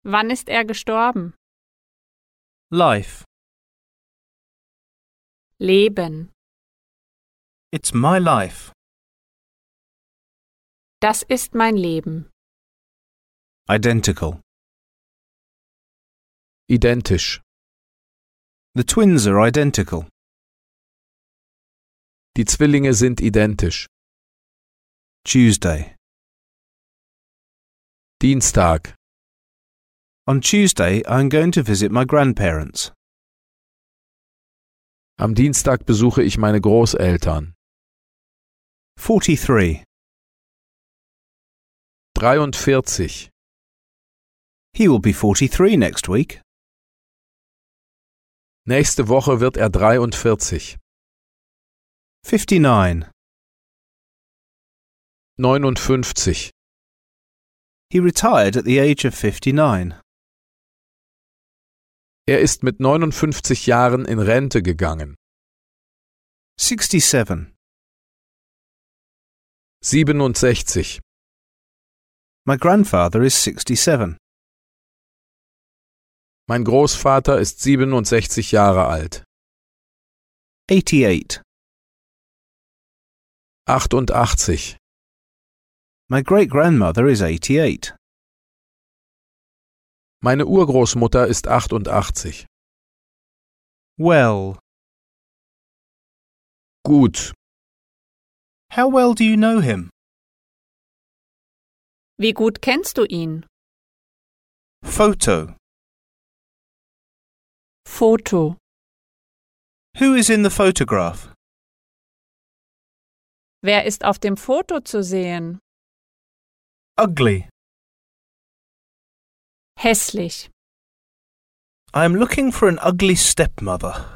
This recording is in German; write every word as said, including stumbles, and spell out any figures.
Wann ist er gestorben? Life. Leben. It's my life. Das ist mein Leben. Identical. Identisch. The twins are identical. Die Zwillinge sind identisch. Tuesday. Dienstag. On Tuesday, I'm going to visit my grandparents. Am Dienstag besuche ich meine Großeltern. forty-three. dreiundvierzig. He will be forty-three next week. Nächste Woche wird er dreiundvierzig. fifty-nine. neunundfünfzig. He retired at the age of fifty-nine. Er ist mit neunundfünfzig Jahren in Rente gegangen. sixty-seven. siebenundsechzig. My grandfather is sixty-seven. Mein Großvater ist siebenundsechzig Jahre alt. eighty-eight. achtundachtzig. My great-grandmother is eighty-eight. Meine Urgroßmutter ist achtundachtzig. Well. Gut. How well do you know him? Wie gut kennst du ihn? Photo. Foto. Who is in the photograph? Wer ist auf dem Foto zu sehen? Ugly. Hässlich. I am looking for an ugly stepmother.